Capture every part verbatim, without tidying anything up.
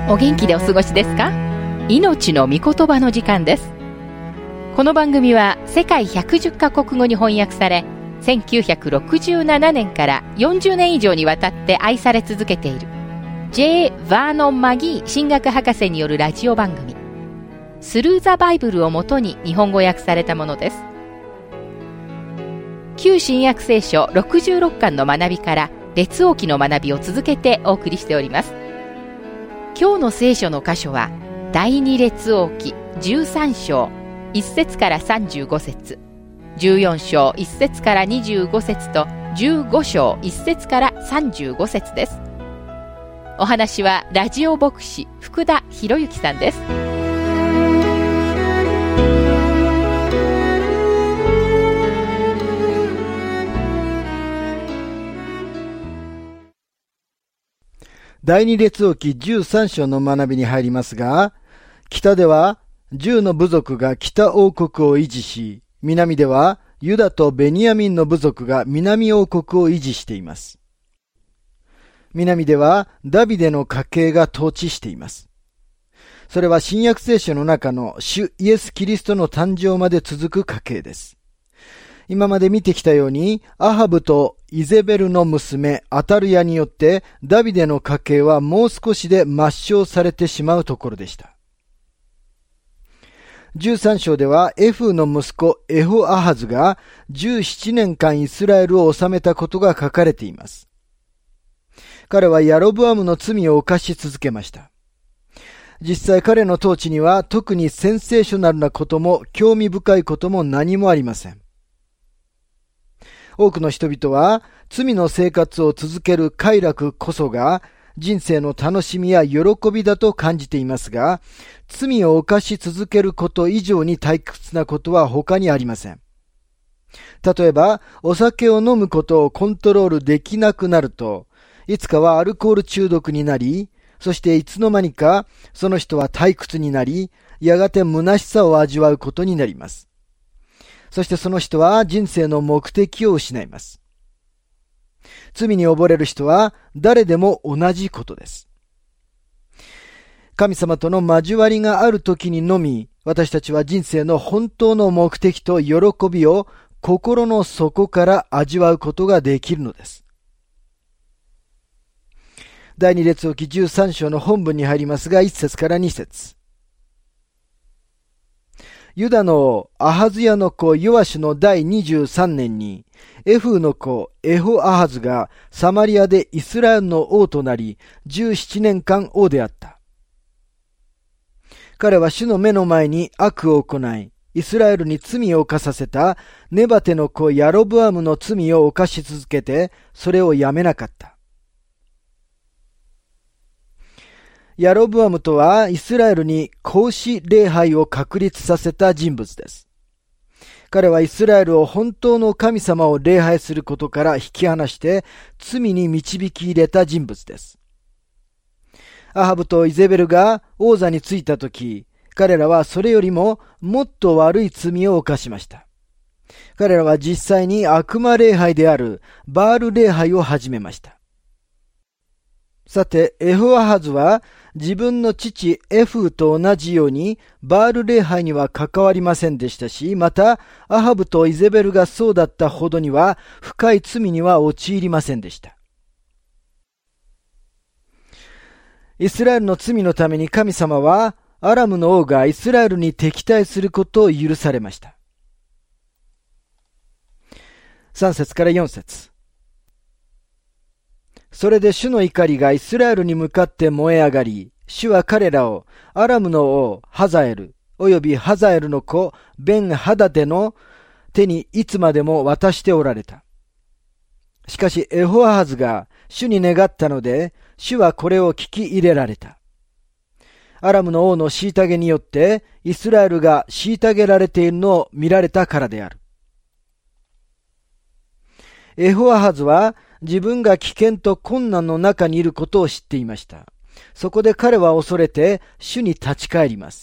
お元気でお過ごしですか？命の御言葉の時間です。この番組は世界ひゃくじゅっカ国語に翻訳され、せんきゅうひゃくろくじゅうななねんからよんじゅうねん以上にわたって愛され続けている J. バーノン・マギー神学博士によるラジオ番組、スルー・ザ・バイブルをもとに日本語訳されたものです。旧新約聖書ろくじゅうろっかんの学びから列王記の学びを続けてお送りしております。今日の聖書の箇所は第二列王記じゅうさん章いっ節からさんじゅうご節、じゅうよん章いっ節からにじゅうご節とじゅうご章いっ節からさんじゅうご節です。お話はラジオ牧師福田博之さんです。 第二列王記じゅうさん章の学びに入りますが、北ではじゅうの部族が北王国を維持し、南ではユダとベニヤミンの部族が南王国を維持しています。南ではダビデの家系が統治しています。それは新約聖書の中の主イエス・キリストの誕生まで続く家系です。今まで見てきたように、アハブとイゼベルの娘アタルヤによってダビデの家系はもう少しで抹消されてしまうところでした。じゅうさん章ではエフーの息子エホアハズがじゅうななねんかんイスラエルを治めたことが書かれています。彼はヤロブアムの罪を犯し続けました。実際彼の統治には特にセンセーショナルなことも興味深いことも何もありません。多くの人々は罪の生活を続ける快楽こそが人生の楽しみや喜びだと感じていますが、罪を犯し続けること以上に退屈なことは他にありません。例えば、お酒を飲むことをコントロールできなくなると、いつかはアルコール中毒になり、そしていつの間にかその人は退屈になり、やがて虚しさを味わうことになります。そしてその人は人生の目的を失います。罪に溺れる人は誰でも同じことです。神様との交わりがある時にのみ、私たちは人生の本当の目的と喜びを心の底から味わうことができるのです。第二列王記じゅうさん章の本文に入りますが、いっ節からに節。ユダの王アハズヤの子ヨアシュの第にじゅうさんねんに、エフーの子エホアハズがサマリアでイスラエルの王となり、じゅうななねんかん王であった。彼は主の目の前に悪を行い、イスラエルに罪を犯させたネバテの子ヤロブアムの罪を犯し続けて、それをやめなかった。ヤロブアムとはイスラエルに孔子礼拝を確立させた人物です。彼はイスラエルを本当の神様を礼拝することから引き離して罪に導き入れた人物です。アハブとイゼベルが王座についたとき、彼らはそれよりももっと悪い罪を犯しました。彼らは実際に悪魔礼拝であるバール礼拝を始めました。さて、エホアハズは自分の父エフーと同じようにバール礼拝には関わりませんでしたし、またアハブとイゼベルがそうだったほどには深い罪には陥りませんでした。イスラエルの罪のために神様はアラムの王がイスラエルに敵対することを許されました。さん節からよん節。それで主の怒りがイスラエルに向かって燃え上がり、主は彼らをアラムの王ハザエル、およびハザエルの子ベンハダデの手にいつまでも渡しておられた。しかしエホアハズが主に願ったので、主はこれを聞き入れられた。アラムの王の虐げによってイスラエルが虐げられているのを見られたからである。エホアハズは自分が危険と困難の中にいることを知っていました。そこで彼は恐れて主に立ち返ります。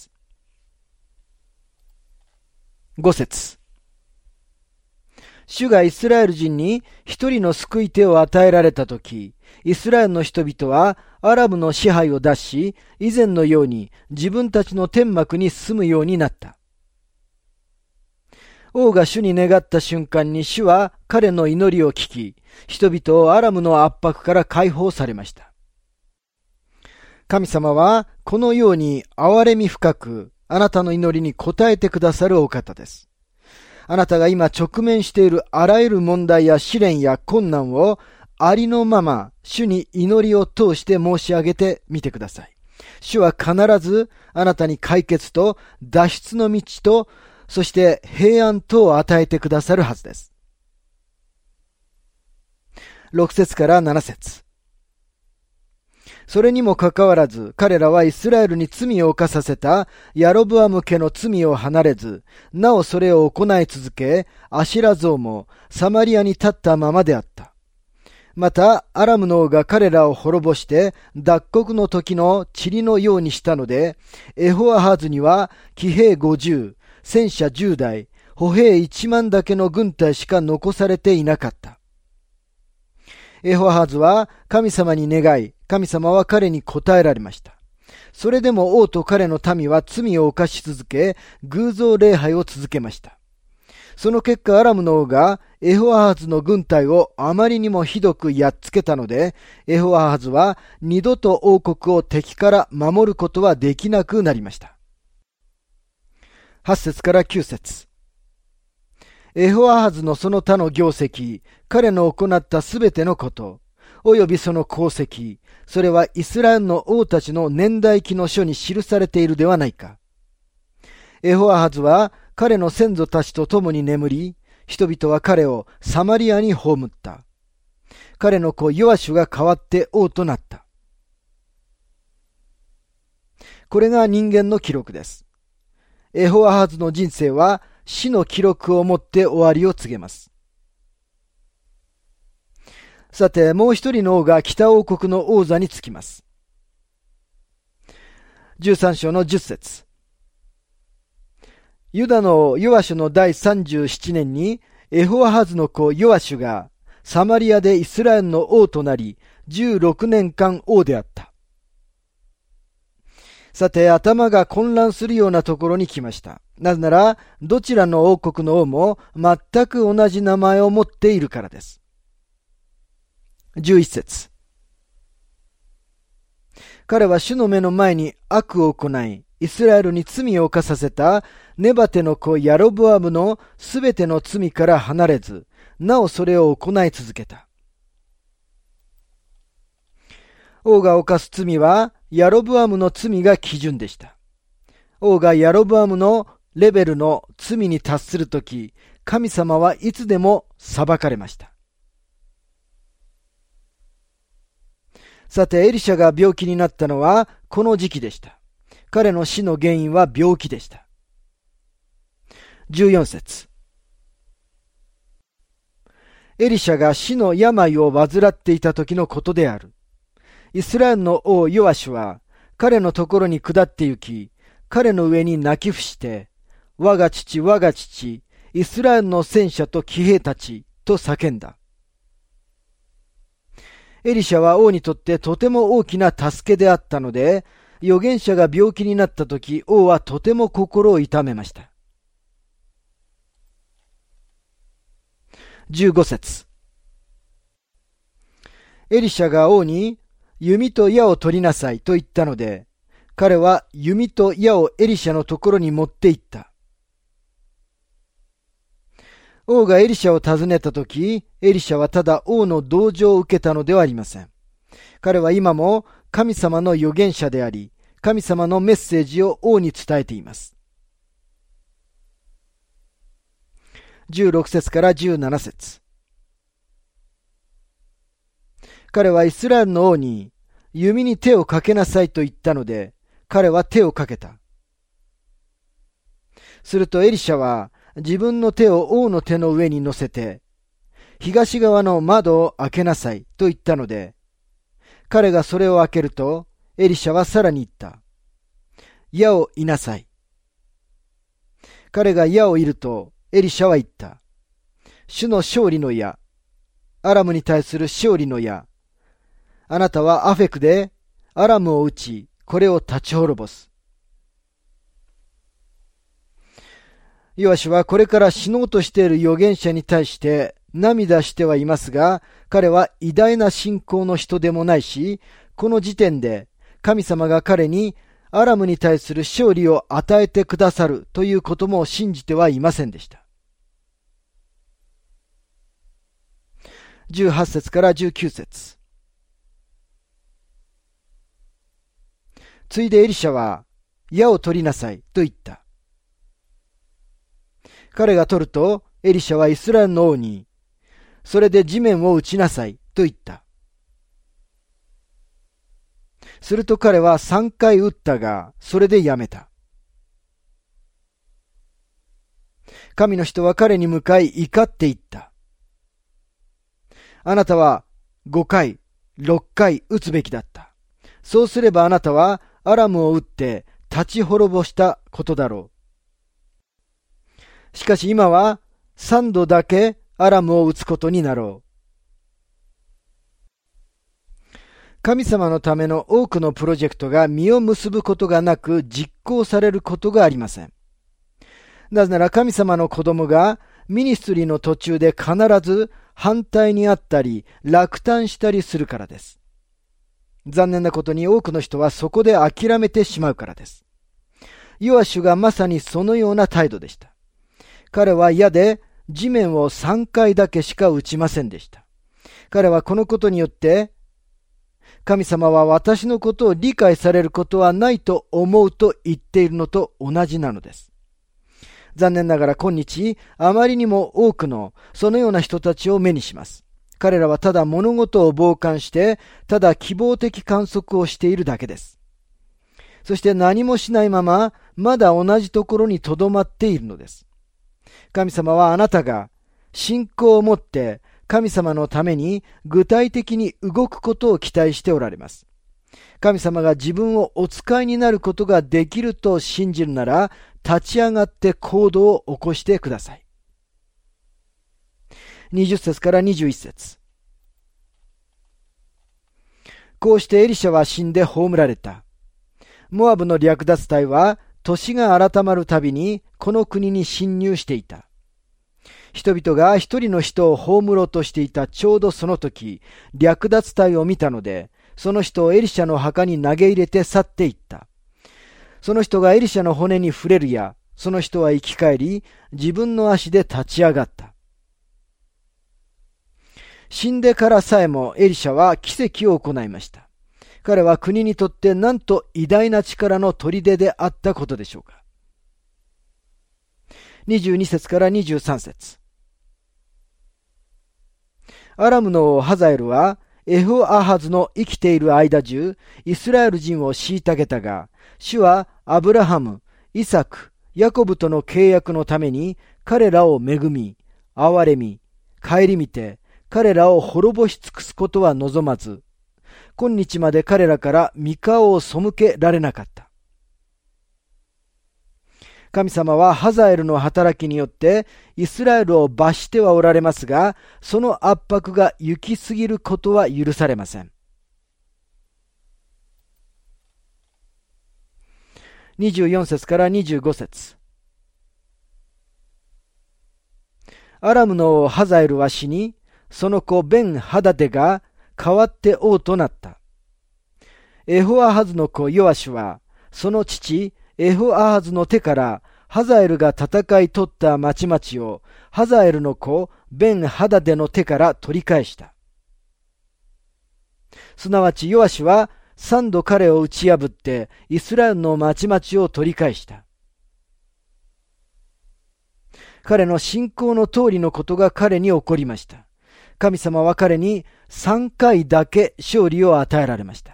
ご節。主がイスラエル人に一人の救い手を与えられたとき、 イスラエルの人々はアラムの支配を脱し、以前のように自分たちの天幕に住むようになった。王が主に願った瞬間に主は彼の祈りを聞き、人々をアラムの圧迫から解放されました。神様はこのように憐れみ深くあなたの祈りに応えてくださるお方です。あなたが今直面しているあらゆる問題や試練や困難をありのまま主に祈りを通して申し上げてみてください。主は必ずあなたに解決と脱出の道と、そして平安とを与えてくださるはずです。ろく節からなな節。それにもかかわらず、彼らはイスラエルに罪を犯させたヤロブアム家の罪を離れず、なおそれを行い続け、アシラ像もサマリアに立ったままであった。また、アラムの王が彼らを滅ぼして、脱国の時の塵のようにしたので、エホアハズには騎兵五十、戦車十台、歩兵一万だけの軍隊しか残されていなかった。エホアハズは神様に願い、神様は彼に答えられました。それでも王と彼の民は罪を犯し続け、偶像礼拝を続けました。その結果、アラムの王がエホアハズの軍隊をあまりにもひどくやっつけたので、エホアハズは二度と王国を敵から守ることはできなくなりました。はち節からきゅう節。エホアハズのその他の業績、彼の行ったすべてのこと、およびその功績、それはイスラエルの王たちの年代記の書に記されているではないか。エホアハズは彼の先祖たちと共に眠り、人々は彼をサマリアに葬った。彼の子ヨアシュが代わって王となった。これが人間の記録です。エホアハズの人生は死の記録をもって終わりを告げます。さて、もう一人の王が北王国の王座につきます。じゅうさん章のじゅっ節。ユダのヨアシュの第さんじゅうななねんにエホアハズの子ヨアシュがサマリアでイスラエルの王となり、じゅうろくねんかん王であった。さて、頭が混乱するようなところに来ました。なぜなら、どちらの王国の王も全く同じ名前を持っているからです。じゅういち節。彼は主の目の前に悪を行い、イスラエルに罪を犯させたネバテの子ヤロブアムのすべての罪から離れず、なおそれを行い続けた。王が犯す罪はヤロブアムの罪が基準でした。王がヤロブアムのレベルの罪に達するとき、神様はいつでも裁かれました。さて、エリシャが病気になったのはこの時期でした。彼の死の原因は病気でした。じゅうよん節。エリシャが死の病を患っていた時のことである。イスラエルの王ヨアシュは彼のところに下って行き、彼の上に泣き伏して、我が父、我が父、イスラエルの戦車と騎兵たちと叫んだ。エリシャは王にとってとても大きな助けであったので、預言者が病気になったとき、王はとても心を痛めました。じゅうご節。エリシャが王に、弓と矢を取りなさいと言ったので、彼は弓と矢をエリシャのところに持って行った。王がエリシャを訪ねたとき、エリシャはただ王の同情を受けたのではありません。彼は今も神様の預言者であり、神様のメッセージを王に伝えています。じゅうろく節からじゅうなな節。彼はイスラエルの王に、弓に手をかけなさいと言ったので、彼は手をかけた。するとエリシャは、自分の手を王の手の上に乗せて、東側の窓を開けなさいと言ったので、彼がそれを開けると、エリシャはさらに言った。矢を射なさい。彼が矢を射ると、エリシャは言った。主の勝利の矢、アラムに対する勝利の矢、 あなたはアフェクでアラムを撃ち、これを立ち滅ぼす。ヨアシはこれから死のうとしている預言者に対して涙してはいますが、彼は偉大な信仰の人でもないし、この時点で神様が彼にアラムに対する勝利を与えてくださるということも信じてはいませんでした。じゅうはち節からじゅうきゅう節。ついでエリシャは、矢を取りなさいと言った。彼が取ると、エリシャはイスラエルの王に、それで地面を打ちなさいと言った。すると彼は三回打ったが、それでやめた。神の人は彼に向かい怒って言った。あなたはごかい、ろっかい打つべきだった。そうすればあなたはアラムを打って立ち滅ぼしたことだろう。しかし今は三度だけアラムを打つことになろう。神様のための多くのプロジェクトが実を結ぶことがなく実行されることがありません。なぜなら神様の子供がミニストリーの途中で必ず反対にあったり落胆したりするからです。残念なことに多くの人はそこで諦めてしまうからです。ヨアシュがまさにそのような態度でした。彼は矢で地面をさんかいだけしか打ちませんでした。彼はこのことによって神様は私のことを理解されることはないと思うと言っているのと同じなのです。残念ながら今日、あまりにも多くのそのような人たちを目にします。彼らはただ物事を傍観して、ただ希望的観測をしているだけです。そして何もしないまま、まだ同じところに留まっているのです。神様はあなたが信仰を持って神様のために具体的に動くことを期待しておられます。神様が自分をお使いになることができると信じるなら、立ち上がって行動を起こしてください。にじゅっ節からにじゅういち節。こうしてエリシャは死んで葬られた。モアブの略奪隊は年が改まるたびにこの国に侵入していた。人々が一人の人を葬ろうとしていたちょうどその時、略奪隊を見たので、その人をエリシャの墓に投げ入れて去っていった。その人がエリシャの骨に触れるや、その人は生き返り、自分の足で立ち上がった。死んでからさえもエリシャは奇跡を行いました。彼は国にとってなんと偉大な力の砦であったことでしょうか。にじゅうに節からにじゅうさん節。アラムの王ハザエルは、エホアハズの生きている間中、イスラエル人を虐げたが、主はアブラハム、イサク、ヤコブとの契約のために彼らを恵み、憐れみ、顧みて、彼らを滅ぼし尽くすことは望まず、今日まで彼らから御顔を背けられなかった。神様はハザエルの働きによってイスラエルを罰してはおられますが、その圧迫が行き過ぎることは許されません。にじゅうよん節からにじゅうご節。アラムの王ハザエルは死に、その子ベンハダデが代わって王となった。エホアハズの子ヨアシュは、その父エホアハズの手からハザエルが戦い取った町々をハザエルの子ベンハダデの手から取り返した。すなわちヨアシュは三度彼を打ち破ってイスラエルの町々を取り返した。彼の信仰の通りのことが彼に起こりました。神様は彼に三回だけ勝利を与えられました。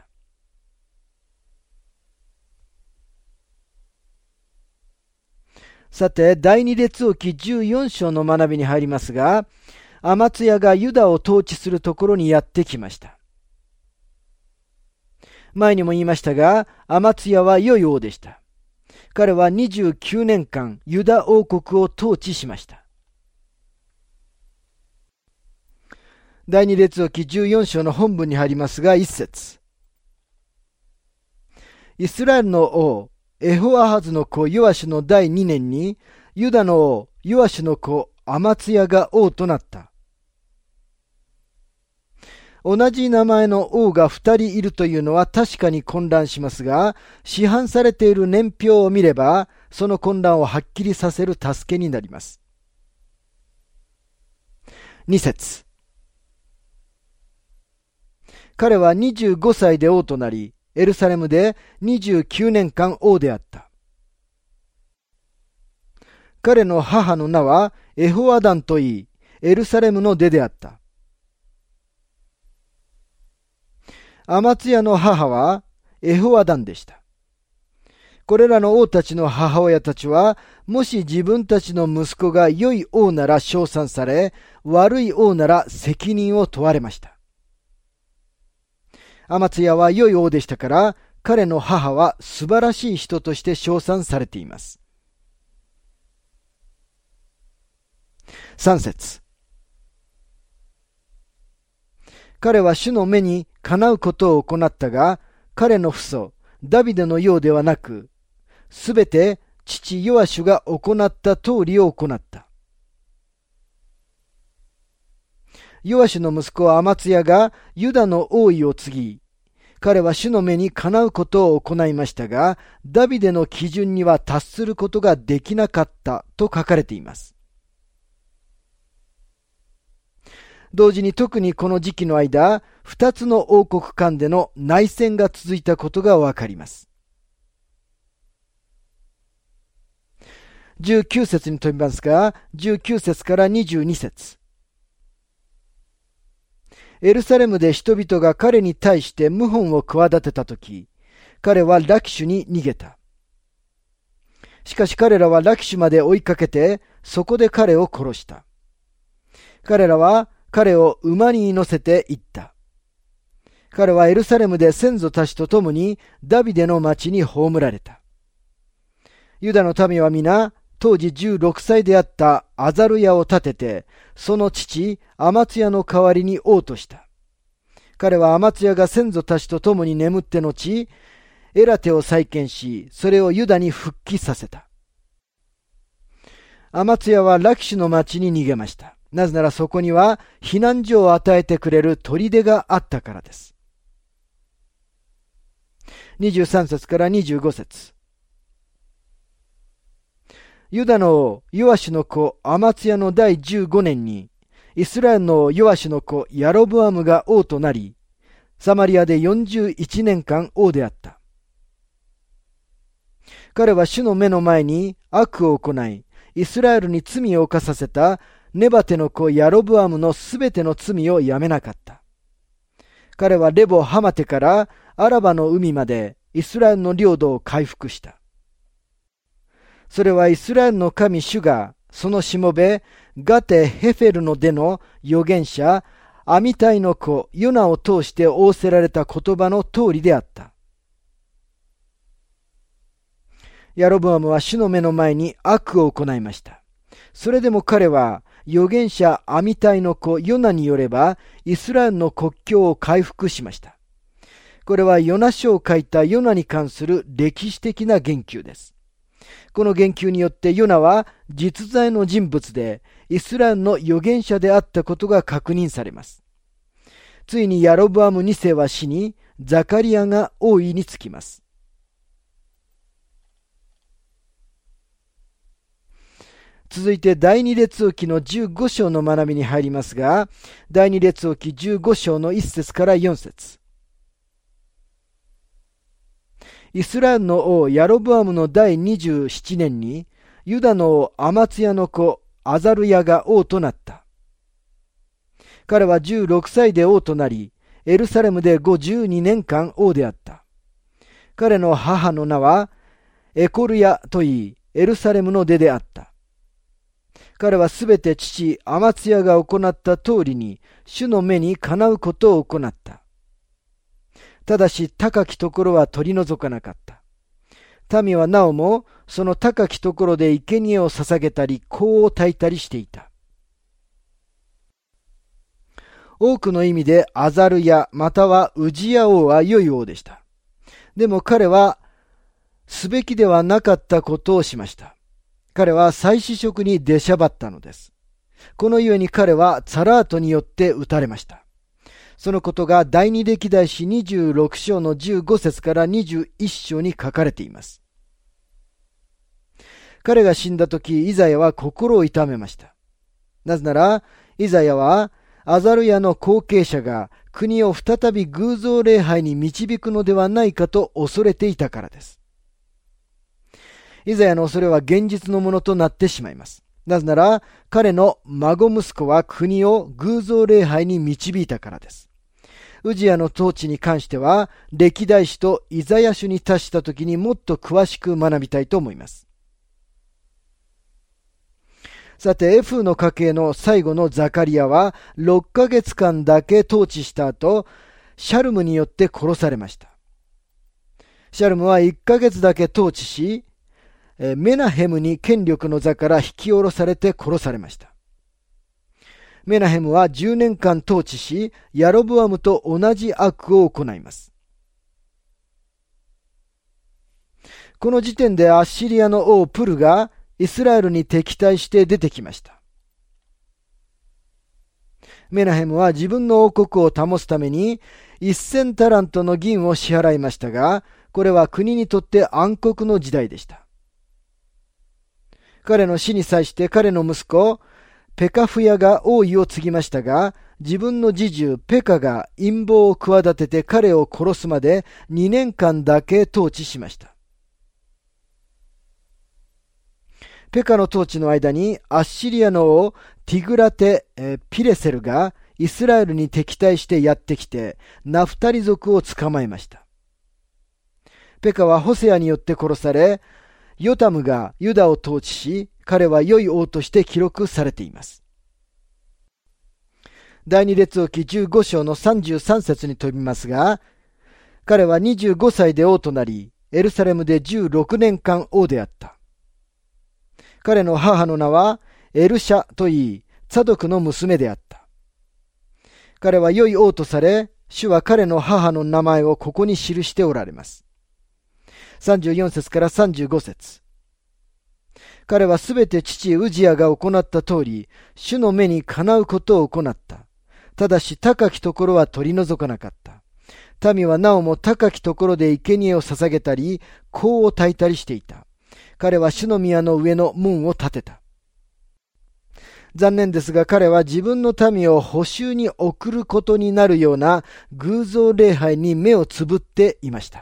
さて、第二列王記じゅうよん章の学びに入りますが、アマツヤがユダを統治するところにやってきました。前にも言いましたが、アマツヤは良い王でした。彼はにじゅうきゅうねんかんユダ王国を統治しました。 第二列王記じゅうよん章の本文に入りますが、一節。イスラエルの王、エホアハズの子ヨアシュの第二年に、ユダの王、ヨアシュの子アマツヤが王となった。同じ名前の王が二人いるというのは確かに混乱しますが、市販されている年表を見れば、その混乱をはっきりさせる助けになります。二節。彼はにじゅうごさいで王となり、エルサレムでにじゅうきゅうねんかん王であった。彼の母の名はエホアダンといい、エルサレムの出であった。アマツヤの母はエホアダンでした。これらの王たちの母親たちは、もし自分たちの息子が良い王なら称賛され、悪い王なら責任を問われました。アマツヤは良い王でしたから、彼の母は素晴らしい人として称賛されています。三節。彼は主の目にかなうことを行ったが、彼の父祖、ダビデのようではなく、すべて父ヨアシュが行った通りを行った。ヨアシュの息子アマツヤがユダの王位を継ぎ、彼は主の目にかなうことを行いましたが、ダビデの基準には達することができなかったと書かれています。同時に特にこの時期の間、二つの王国間での内戦が続いたことがわかります。じゅうきゅう節に飛びますが、じゅうきゅう節からにじゅうに節。エルサレムで人々が彼に対して謀反を企てたとき、彼はラキシュに逃げた。しかし彼らはラキシュまで追いかけて、そこで彼を殺した。彼らは彼を馬に乗せて行った。彼はエルサレムで先祖たちと共にダビデの町に葬られた。ユダの民は皆、当時じゅうろくさいであったアザルヤを立てて、その父アマツヤの代わりに王とした。彼はアマツヤが先祖たちと共に眠って後、エラテを再建し、それをユダに復帰させた。アマツヤはラキシュの町に逃げました。なぜならそこには避難所を与えてくれる砦があったからです。にじゅうさん節からにじゅうご節。ユダの王ヨアシュの子アマツヤの第じゅうごねんに、イスラエルのヨアシュの子ヤロブアムが王となり、サマリアでよんじゅういちねんかん王であった。彼は主の目の前に悪を行い、イスラエルに罪を犯させたネバテの子ヤロブアムのすべての罪をやめなかった。彼はレボハマテからアラバの海までイスラエルの領土を回復した。それはイスラエルの神主がそのしもべガテヘフェルの出の預言者アミタイの子ヨナを通して仰せられた言葉の通りであった。ヤロブアムは主の目の前に悪を行いました。それでも彼は預言者アミタイの子ヨナによればイスラエルの国境を回復しました。これはヨナ書を書いたヨナに関する歴史的な言及です。この言及によってヨナは実在の人物でイスラエルの預言者であったことが確認されます。ついにヤロブアムにせいは死に、ザカリアが王位につきます。続いて第二列王記のじゅうご章の学びに入りますが、第二列王記じゅうご章のいち節からよん節。イスラエルの王ヤロブアムの第にじゅうななねんに、ユダの王アマツヤの子アザルヤが王となった。彼はじゅうろくさいで王となり、エルサレムでごじゅうにねんかん王であった。彼の母の名はエコルヤといい、エルサレムの出であった。彼はすべて父アマツヤが行った通りに、主の目にかなうことを行った。ただし高きところは取り除かなかった。民はなおもその高きところで生贄を捧げたり香を焚いたりしていた。 多くの意味でアザルヤまたはウジヤ王は良い王でした。でも彼はすべきではなかったことをしました。彼は祭司職に出しゃばったのです。このゆえに彼はツァラートによって撃たれました。そのことが第二歴代史にじゅうろく章のじゅうご節からにじゅういち章に書かれています。彼が死んだとき、イザヤは心を痛めました。なぜなら、イザヤはアザルヤの後継者が国を再び偶像礼拝に導くのではないかと恐れていたからです。イザヤの恐れは現実のものとなってしまいます。なぜなら、彼の孫息子は国を偶像礼拝に導いたからです。ウジヤの統治に関しては、歴代史とイザヤ書に達したときにもっと詳しく学びたいと思います。さて、エフの家系の最後のザカリヤは、ろっかげつかんだけ統治した後、シャルムによって殺されました。シャルムはいっかげつだけ統治し、メナヘムに権力の座から引き下ろされて殺されました。メナヘムはじゅうねんかん統治し、ヤロブアムと同じ悪を行います。この時点でアッシリアの王プルがイスラエルに敵対して出てきました。メナヘムは自分の王国を保つためにせんタラントの銀を支払いましたが、これは国にとって暗黒の時代でした。彼の死に際して彼の息子ペカフヤが王位を継ぎましたが、自分の侍従ペカが陰謀を企てて彼を殺すまでにねんかんだけ統治しました。ペカの統治の間にアッシリアの王ティグラテ・ピレセルがイスラエルに敵対してやってきてナフタリ族を捕まえました。ペカはホセアによって殺され、ヨタムがユダを統治し、彼は良い王として記録されています。第二列王記じゅうご章のさんじゅうさん節に飛びますが、彼はにじゅうごさいで王となり、エルサレムでじゅうろくねんかん王であった。彼の母の名はエルシャといい、ツァドクの娘であった。彼は良い王とされ、主は彼の母の名前をここに記しておられます。さんじゅうよん節からさんじゅうご節。彼はすべて父ウジヤが行った通り、主の目にかなうことを行った。ただし高きところは取り除かなかった。民はなおも高きところで生贄を捧げたり、香を焚いたりしていた。彼は主の宮の上の門を建てた。残念ですが彼は自分の民を捕囚に送ることになるような偶像礼拝に目をつぶっていました。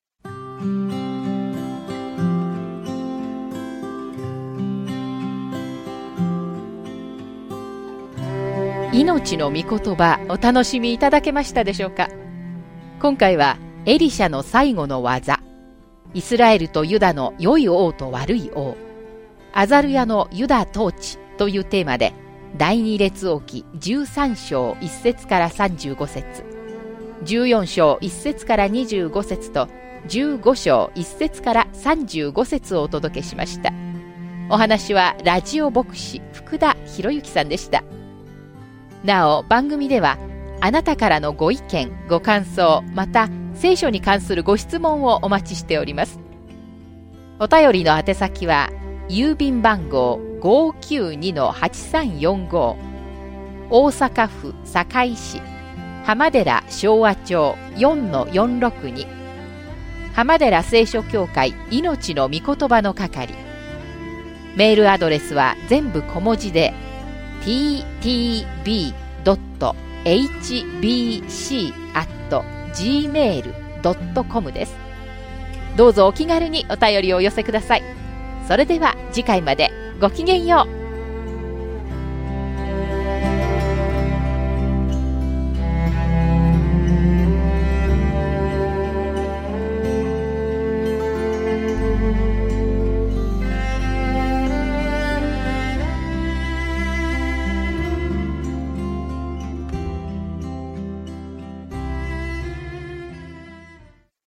命の御言葉お楽しみいただけましたでしょうか。今回はエリシャの最後の技、イスラエルとユダの良い王と悪い王、アザルヤのユダ統治というテーマで、第二列王記じゅうさん章いち節からさんじゅうご節、じゅうよん章いち節からにじゅうご節とじゅうご章いち節からさんじゅうご節をお届けしました。お話はラジオ牧師福田博之さんでした。なお番組ではあなたからのご意見ご感想、また聖書に関するご質問をお待ちしております。お便りの宛先は郵便番号 ごーきゅうにのはちさんよんご、 大阪府堺市浜寺昭和町 よんのよんろくに、 浜寺聖書協会命の御言葉の係。メールアドレスは全部小文字で ティーティービードットエイチビーシーアットジーメールドットコム です。どうぞお気軽にお便りをお寄せください。それでは次回までごきげんよう。